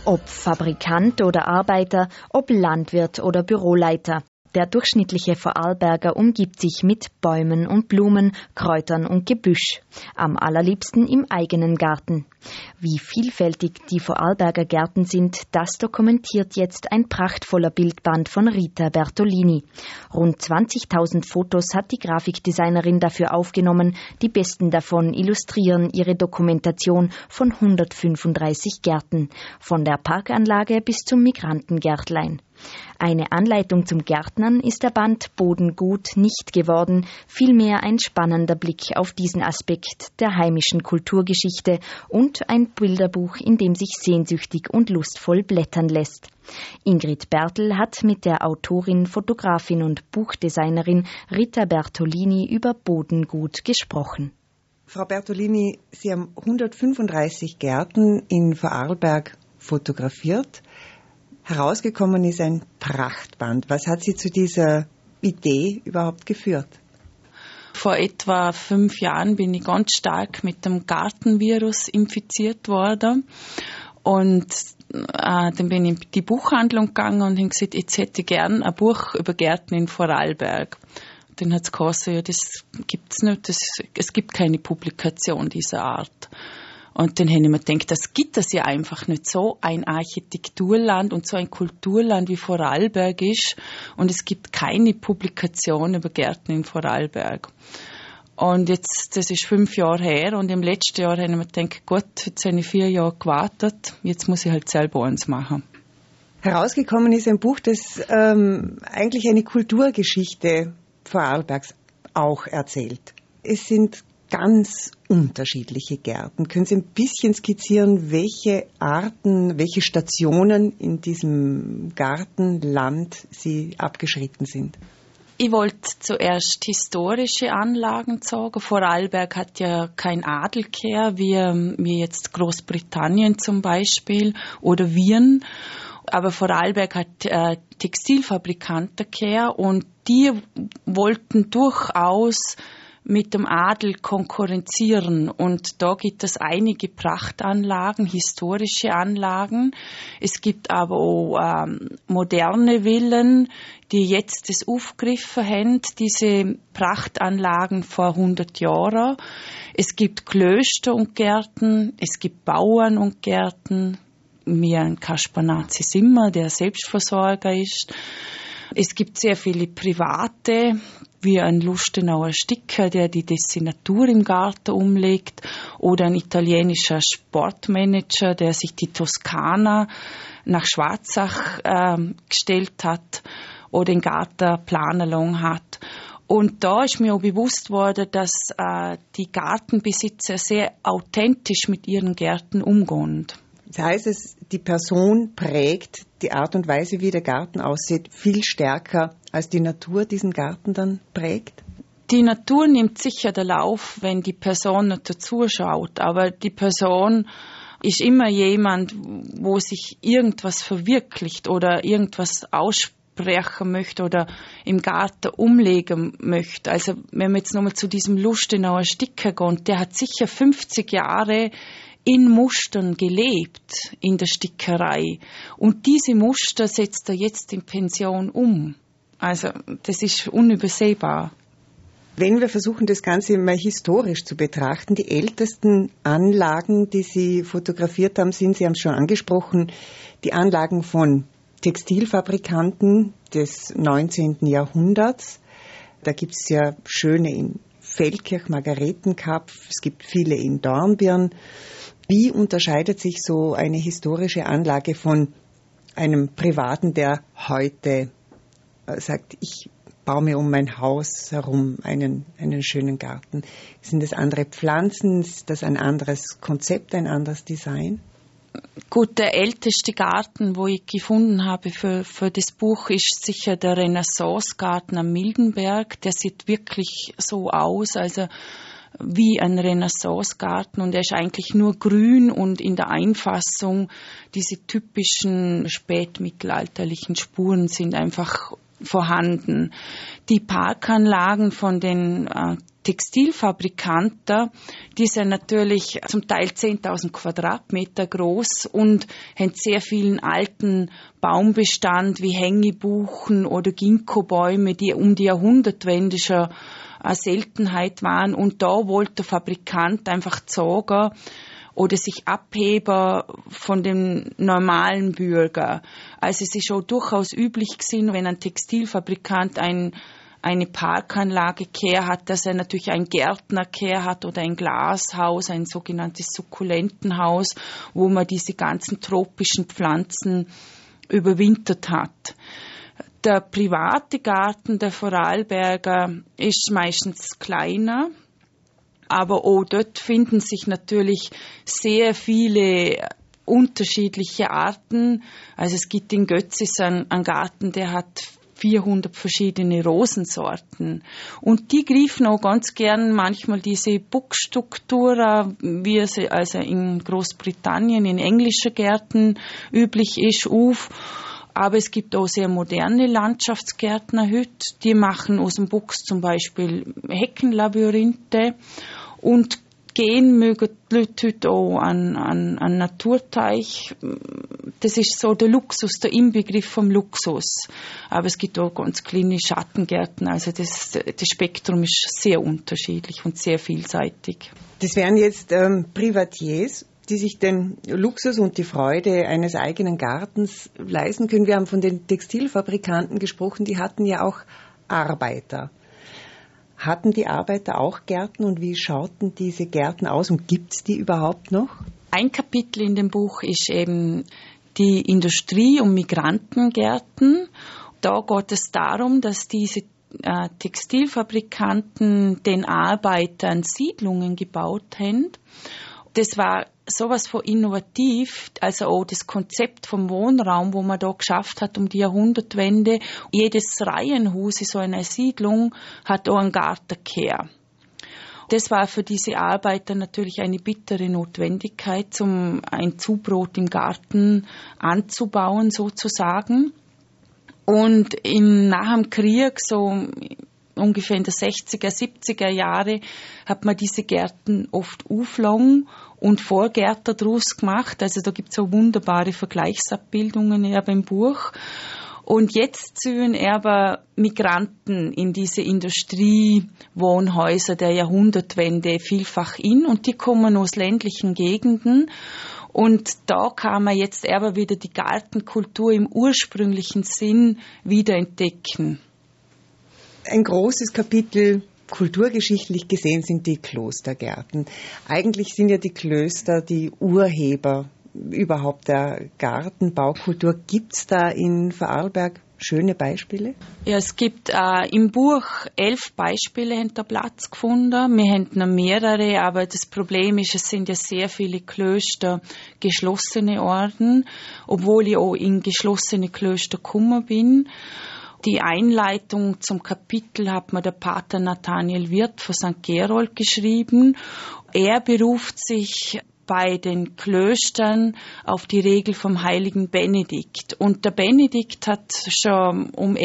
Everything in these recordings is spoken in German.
Ob Fabrikant oder Arbeiter, ob Landwirt oder Büroleiter. Der durchschnittliche Vorarlberger umgibt sich mit Bäumen und Blumen, Kräutern und Gebüsch. Am allerliebsten im eigenen Garten. Wie vielfältig die Vorarlberger Gärten sind, das dokumentiert jetzt ein prachtvoller Bildband von Rita Bertolini. Rund 20.000 Fotos hat die Grafikdesignerin dafür aufgenommen. Die besten davon illustrieren ihre Dokumentation von 135 Gärten. Von der Parkanlage bis zum Migrantengärtlein. Eine Anleitung zum Gärtnern ist der Band Bodengut nicht geworden, vielmehr ein spannender Blick auf diesen Aspekt der heimischen Kulturgeschichte und ein Bilderbuch, in dem sich sehnsüchtig und lustvoll blättern lässt. Ingrid Bertel hat mit der Autorin, Fotografin und Buchdesignerin Rita Bertolini über Bodengut gesprochen. Frau Bertolini, Sie haben 135 Gärten in Vorarlberg fotografiert. Herausgekommen ist ein Prachtband. Was hat Sie zu dieser Idee überhaupt geführt? Vor etwa 5 Jahren bin ich ganz stark mit dem Gartenvirus infiziert worden. Und dann bin ich in die Buchhandlung gegangen und habe gesagt, jetzt hätte ich gern ein Buch über Gärten in Vorarlberg. Dann hat es geheißen, ja, das gibt's nicht, es gibt keine Publikation dieser Art. Und dann habe ich mir gedacht, das gibt es ja einfach nicht. So ein Architekturland und so ein Kulturland wie Vorarlberg ist. Und es gibt keine Publikation über Gärten in Vorarlberg. Und jetzt, das ist 5 Jahre her. Und im letzten Jahr habe ich mir gedacht, gut, jetzt habe ich 4 Jahre gewartet. Jetzt muss ich halt selber eins machen. Herausgekommen ist ein Buch, das eigentlich eine Kulturgeschichte Vorarlbergs auch erzählt. Es sind ganz unterschiedliche Gärten. Können Sie ein bisschen skizzieren, welche Arten, welche Stationen in diesem Gartenland Sie abgeschritten sind? Ich wollte zuerst historische Anlagen zeigen. Vorarlberg hat ja kein Adelkehr, wie jetzt Großbritannien zum Beispiel oder Wien. Aber Vorarlberg hat Textilfabrikantenkehr und die wollten durchaus mit dem Adel konkurrenzieren. Und da gibt es einige Prachtanlagen, historische Anlagen. Es gibt aber auch moderne Villen, die jetzt das aufgegriffen haben, diese Prachtanlagen vor 100 Jahren. Es gibt Klöster und Gärten, es gibt Bauern und Gärten, wie ein Kaspar Nazi Simmer, der Selbstversorger ist. Es gibt sehr viele private, wie ein Lustenauer Sticker, der die Destinatur im Garten umlegt, oder ein italienischer Sportmanager, der sich die Toskana nach Schwarzach gestellt hat oder den Garten planerlang hat. Und da ist mir auch bewusst worden, dass die Gartenbesitzer sehr authentisch mit ihren Gärten umgehen. Das heißt, die Person prägt die Art und Weise, wie der Garten aussieht, viel stärker, als die Natur diesen Garten dann prägt? Die Natur nimmt sicher den Lauf, wenn die Person nicht dazu schaut. Aber die Person ist immer jemand, wo sich irgendwas verwirklicht oder irgendwas aussprechen möchte oder im Garten umlegen möchte. Also wenn wir jetzt nochmal zu diesem Lustenauer Sticker gehen, der hat sicher 50 Jahre in Mustern gelebt in der Stickerei. Und diese Muster setzt er jetzt in Pension um. Also das ist unübersehbar. Wenn wir versuchen, das Ganze mal historisch zu betrachten, die ältesten Anlagen, die Sie fotografiert haben, sind, Sie haben es schon angesprochen, die Anlagen von Textilfabrikanten des 19. Jahrhunderts. Da gibt es ja schöne in Feldkirch, Margaretenkapf, es gibt viele in Dornbirn. Wie unterscheidet sich so eine historische Anlage von einem Privaten, der heute sagt, ich baue mir um mein Haus herum einen schönen Garten? Sind das andere Pflanzen? Ist das ein anderes Konzept, ein anderes Design? Gut, der älteste Garten, wo ich gefunden habe für das Buch, ist sicher der Renaissancegarten am Mildenberg. Der sieht wirklich so aus, also wie ein Renaissancegarten, und er ist eigentlich nur grün und in der Einfassung diese typischen spätmittelalterlichen Spuren sind einfach vorhanden. Die Parkanlagen von den Textilfabrikanten, die sind natürlich zum Teil 10.000 Quadratmeter groß und haben sehr vielen alten Baumbestand wie Hängebuchen oder Ginkgo-Bäume, die um die Jahrhundertwende schon eine Seltenheit waren. Und da wollte der Fabrikant einfach sagen oder sich abheben von dem normalen Bürger. Also es ist auch durchaus üblich gewesen, wenn ein Textilfabrikant eine Parkanlage hat, dass er natürlich ein Gärtner hat oder ein Glashaus, ein sogenanntes Sukkulentenhaus, wo man diese ganzen tropischen Pflanzen überwintert hat. Der private Garten der Vorarlberger ist meistens kleiner, aber auch dort finden sich natürlich sehr viele unterschiedliche Arten. Also es gibt in Götzis einen Garten, der hat 400 verschiedene Rosensorten. Und die greifen auch ganz gern manchmal diese Buchstruktur, wie es also in Großbritannien in englischen Gärten üblich ist, auf. Aber es gibt auch sehr moderne Landschaftsgärtner heute, die machen aus dem Buchs zum Beispiel Heckenlabyrinthe und gehen mögen die Leute heute auch an Naturteich. Das ist so der Luxus, der Inbegriff vom Luxus. Aber es gibt auch ganz kleine Schattengärten. Also das Spektrum ist sehr unterschiedlich und sehr vielseitig. Das wären jetzt Privatiers, die sich den Luxus und die Freude eines eigenen Gartens leisten können. Wir haben von den Textilfabrikanten gesprochen, die hatten ja auch Arbeiter. Hatten die Arbeiter auch Gärten und wie schauten diese Gärten aus und gibt es die überhaupt noch? Ein Kapitel in dem Buch ist eben die Industrie- und Migrantengärten. Da geht es darum, dass diese Textilfabrikanten den Arbeitern Siedlungen gebaut haben. Das war sowas von innovativ, also auch das Konzept vom Wohnraum, wo man da geschafft hat um die Jahrhundertwende. Jedes Reihenhaus in so einer Siedlung hat auch einen Garten gehabt. Das war für diese Arbeiter natürlich eine bittere Notwendigkeit, um ein Zubrot im Garten anzubauen sozusagen. Und nach dem Krieg, so ungefähr in den 60er, 70er Jahre, hat man diese Gärten oft aufgelangt und Vorgärten daraus gemacht. Also da gibt es so wunderbare Vergleichsabbildungen im Buch. Und jetzt ziehen aber Migranten in diese Industriewohnhäuser der Jahrhundertwende vielfach in und die kommen aus ländlichen Gegenden. Und da kann man jetzt aber wieder die Gartenkultur im ursprünglichen Sinn wieder entdecken. Ein großes Kapitel kulturgeschichtlich gesehen sind die Klostergärten. Eigentlich sind ja die Klöster die Urheber überhaupt der Gartenbaukultur. Gibt es da in Vorarlberg schöne Beispiele? Ja, es gibt im Buch 11 Beispiele haben da Platz gefunden. Wir haben noch mehrere, aber das Problem ist, es sind ja sehr viele Klöster geschlossene Orden, obwohl ich auch in geschlossene Klöster gekommen bin. Die Einleitung zum Kapitel hat mir der Pater Nathaniel Wirth von St. Gerold geschrieben. Er beruft sich bei den Klöstern auf die Regel vom heiligen Benedikt. Und der Benedikt hat schon um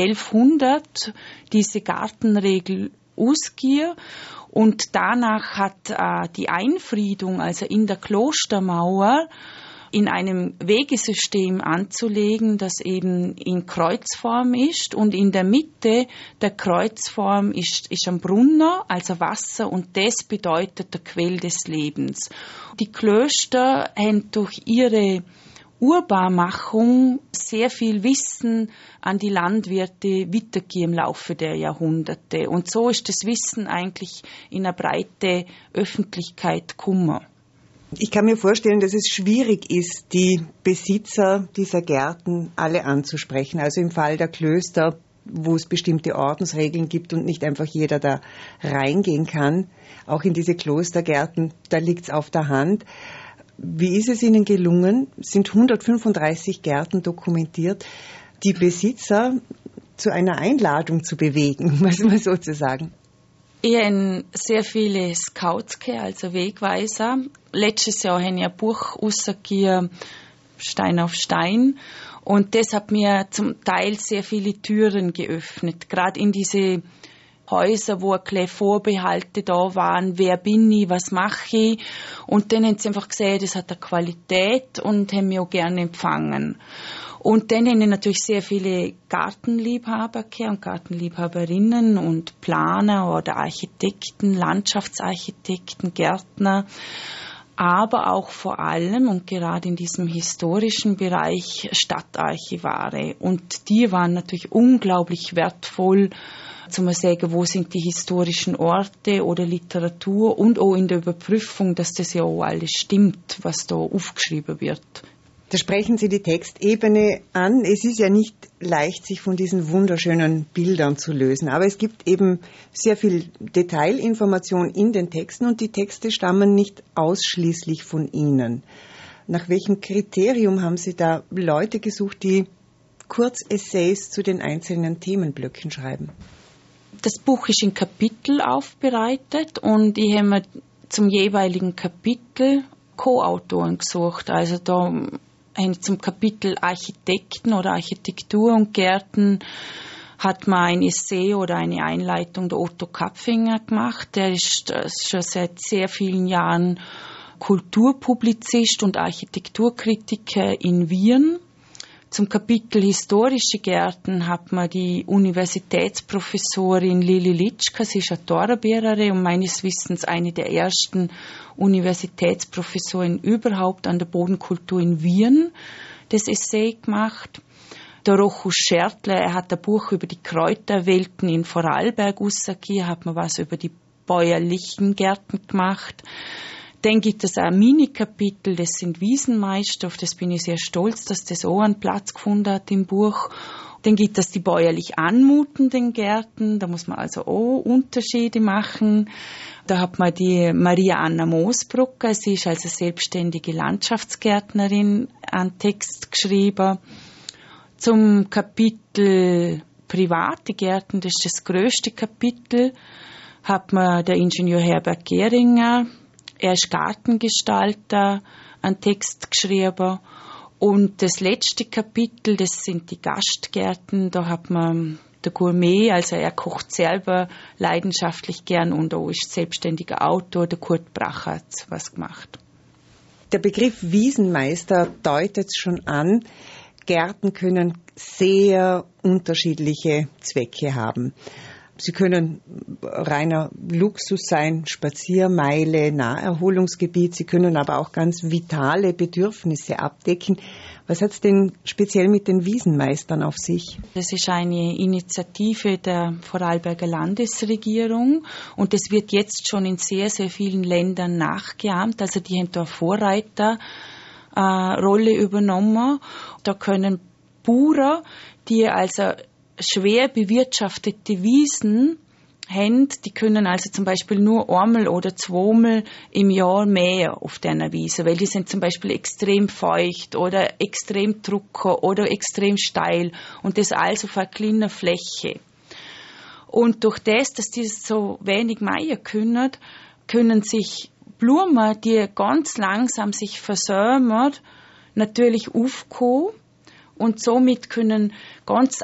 1100 diese Gartenregel ausgegeben. Und danach hat die Einfriedung, also in der Klostermauer, in einem Wegesystem anzulegen, das eben in Kreuzform ist und in der Mitte der Kreuzform ist ein Brunner, also Wasser, und das bedeutet der Quell des Lebens. Die Klöster haben durch ihre Urbarmachung sehr viel Wissen an die Landwirte weitergegeben im Laufe der Jahrhunderte. Und so ist das Wissen eigentlich in eine breite Öffentlichkeit gekommen. Ich kann mir vorstellen, dass es schwierig ist, die Besitzer dieser Gärten alle anzusprechen. Also im Fall der Klöster, wo es bestimmte Ordensregeln gibt und nicht einfach jeder da reingehen kann. Auch in diese Klostergärten, da liegt es auf der Hand. Wie ist es Ihnen gelungen? Es sind 135 Gärten dokumentiert, die Besitzer zu einer Einladung zu bewegen, muss man sozusagen. Ich habe sehr viele Scouts gehabt, also Wegweiser. Letztes Jahr habe ich ein Buch rausgegeben, Stein auf Stein. Und das hat mir zum Teil sehr viele Türen geöffnet. Gerade in diese Häuser, wo ein bisschen Vorbehalte da waren, wer bin ich, was mache ich. Und dann haben sie einfach gesehen, das hat eine Qualität und haben mich auch gerne empfangen. Und dann haben natürlich sehr viele Gartenliebhaber und Gartenliebhaberinnen und Planer oder Architekten, Landschaftsarchitekten, Gärtner, aber auch vor allem und gerade in diesem historischen Bereich Stadtarchivare. Und die waren natürlich unglaublich wertvoll, zu sagen, wo sind die historischen Orte oder Literatur und auch in der Überprüfung, dass das ja auch alles stimmt, was da aufgeschrieben wird. Da sprechen Sie die Textebene an. Es ist ja nicht leicht, sich von diesen wunderschönen Bildern zu lösen. Aber es gibt eben sehr viel Detailinformation in den Texten und die Texte stammen nicht ausschließlich von Ihnen. Nach welchem Kriterium haben Sie da Leute gesucht, die Kurzessays zu den einzelnen Themenblöcken schreiben? Das Buch ist in Kapitel aufbereitet und ich habe mir zum jeweiligen Kapitel Co-Autoren gesucht. Also da zum Kapitel Architekten oder Architektur und Gärten hat man ein Essay oder eine Einleitung der Otto Kapfinger gemacht. Der ist schon seit sehr vielen Jahren Kulturpublizist und Architekturkritiker in Wien. Zum Kapitel Historische Gärten hat man die Universitätsprofessorin Lili Litschka, sie ist eine Torabiererin und meines Wissens eine der ersten Universitätsprofessoren überhaupt an der Bodenkultur in Wien, das Essay gemacht. Der Rochus Schertler, er hat ein Buch über die Kräuterwelten in Vorarlberg rausgegeben, hat man was über die bäuerlichen Gärten gemacht. Dann gibt es ein Mini-Kapitel, das sind Wiesenmeister, auf das bin ich sehr stolz, dass das auch einen Platz gefunden hat im Buch. Dann gibt es die bäuerlich anmutenden Gärten, da muss man also auch Unterschiede machen. Da hat man die Maria Anna Moosbrucker, sie ist also selbstständige Landschaftsgärtnerin, einen Text geschrieben. Zum Kapitel Private Gärten, das ist das grösste Kapitel, hat man der Ingenieur Herbert Gehringer. Er ist Gartengestalter, einen Text geschrieben. Und das letzte Kapitel, das sind die Gastgärten. Da hat man der Gourmet, also er kocht selber leidenschaftlich gern und auch ist selbstständiger Autor, der Kurt Bracher hat was gemacht. Der Begriff Wiesenmeister deutet schon an, Gärten können sehr unterschiedliche Zwecke haben. Sie können reiner Luxus sein, Spaziermeile, Naherholungsgebiet. Sie können aber auch ganz vitale Bedürfnisse abdecken. Was hat es denn speziell mit den Wiesenmeistern auf sich? Das ist eine Initiative der Vorarlberger Landesregierung und das wird jetzt schon in sehr, sehr vielen Ländern nachgeahmt. Also die haben da Vorreiterrolle übernommen. Da können Bauern, die also schwer bewirtschaftete Wiesen haben, die können also zum Beispiel nur einmal oder zweimal im Jahr mähen auf dieser Wiese, weil die sind zum Beispiel extrem feucht oder extrem trocken oder extrem steil und das alles auf einer kleinen Fläche. Und durch das, dass die so wenig mähen können sich Blumen, die ganz langsam sich versäumen, natürlich aufkommen. Und somit können ganz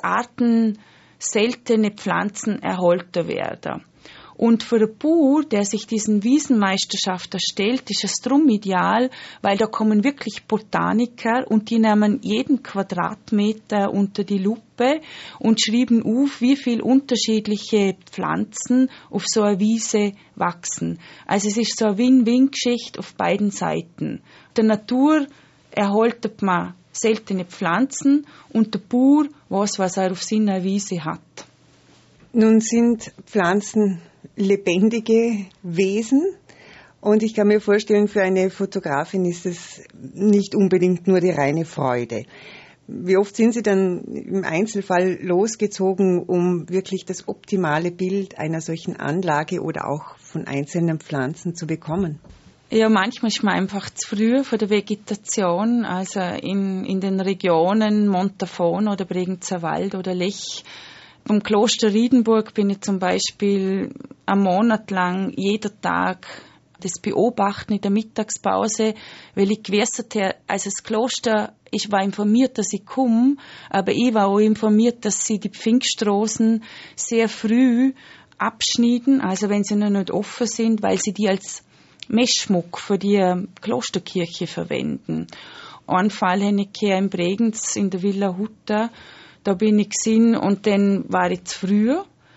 seltene Pflanzen erhalten werden. Und für den Bauer, der sich diesen Wiesenmeisterschaft erstellt, ist es drum ideal, weil da kommen wirklich Botaniker und die nehmen jeden Quadratmeter unter die Lupe und schreiben auf, wie viel unterschiedliche Pflanzen auf so einer Wiese wachsen. Also es ist so eine Win-Win-Geschichte auf beiden Seiten. Der Natur erhaltet man seltene Pflanzen und der Bauer weiß, was er auf seiner Wiese hat. Nun sind Pflanzen lebendige Wesen und ich kann mir vorstellen, für eine Fotografin ist es nicht unbedingt nur die reine Freude. Wie oft sind Sie dann im Einzelfall losgezogen, um wirklich das optimale Bild einer solchen Anlage oder auch von einzelnen Pflanzen zu bekommen? Ja, manchmal ist man einfach zu früh von der Vegetation, also in den Regionen Montafon oder Bregenzer Wald oder Lech. Vom Kloster Riedenburg bin ich zum Beispiel einen Monat lang jeden Tag das beobachten in der Mittagspause, weil ich gewusst habe, also das Kloster, ich war informiert, dass ich komme, aber ich war auch informiert, dass sie die Pfingstrosen sehr früh abschneiden, also wenn sie noch nicht offen sind, weil sie die als Messschmuck für die Klosterkirche verwenden. Einen Fall habe ich in Bregenz in der Villa Hutta, da bin ich gesehen und dann war ich zu früh.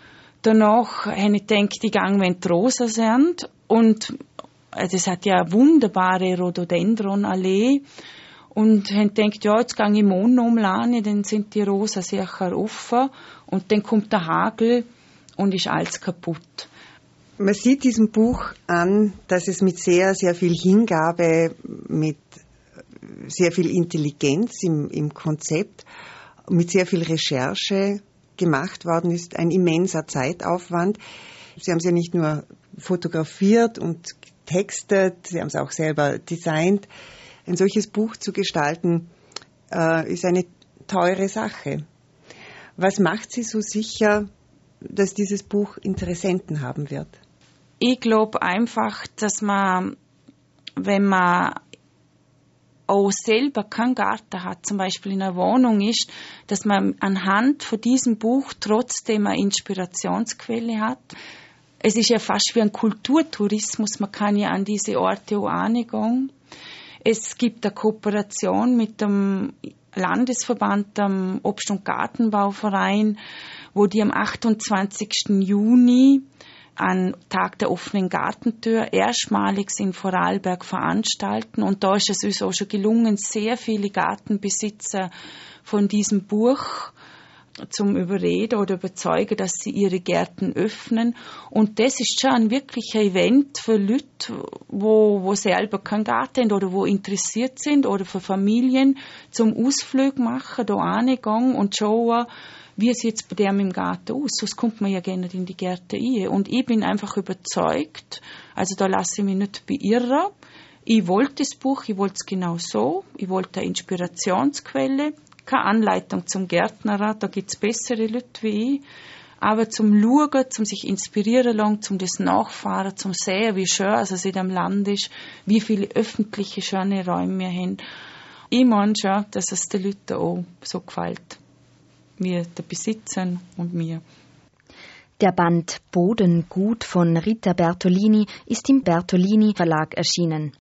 Danach habe ich gedacht, ich gehe, wenn die Rosen sind. Und das hat ja eine wunderbare Rhododendronallee. Und habe gedacht, ja, jetzt gehe ich morgen umladen, dann sind die Rosen sicher offen. Und dann kommt der Hagel und ist alles kaputt. Man sieht diesem Buch an, dass es mit sehr, sehr viel Hingabe, mit sehr viel Intelligenz im Konzept, mit sehr viel Recherche gemacht worden ist, ein immenser Zeitaufwand. Sie haben es ja nicht nur fotografiert und getextet, Sie haben es auch selber designt. Ein solches Buch zu gestalten, ist eine teure Sache. Was macht Sie so sicher, dass dieses Buch Interessenten haben wird? Ich glaube einfach, dass man, wenn man auch selber keinen Garten hat, zum Beispiel in einer Wohnung ist, dass man anhand von diesem Buch trotzdem eine Inspirationsquelle hat. Es ist ja fast wie ein Kulturtourismus, man kann ja an diese Orte auch hingehen. Es gibt eine Kooperation mit dem Landesverband, dem Obst- und Gartenbauverein, wo die am 28. Juni an Tag der offenen Gartentür erstmalig in Vorarlberg veranstalten. Und da ist es uns auch schon gelungen, sehr viele Gartenbesitzer von diesem Buch zum Überreden oder überzeugen, dass sie ihre Gärten öffnen. Und das ist schon ein wirklicher Event für Leute, wo selber keinen Garten haben oder wo interessiert sind, oder für Familien zum Ausflug machen, da hingehen und schauen, wie sieht es bei dem im Garten aus? Sonst kommt man ja gerne in die Gärten rein. Und ich bin einfach überzeugt, also da lasse ich mich nicht beirren. Ich wollte das Buch, ich wollte es genau so. Ich wollte eine Inspirationsquelle, keine Anleitung zum Gärtner, da gibt es bessere Leute wie ich. Aber zum Schauen, zum sich inspirieren lassen, zum das Nachfahren, zum Sehen, wie schön es in dem Land ist, wie viele öffentliche, schöne Räume wir haben. Ich meine schon, dass es den Leuten auch so gefällt. Wir, der Besitzer und mir. Der Band Bodengut von Rita Bertolini ist im Bertolini Verlag erschienen.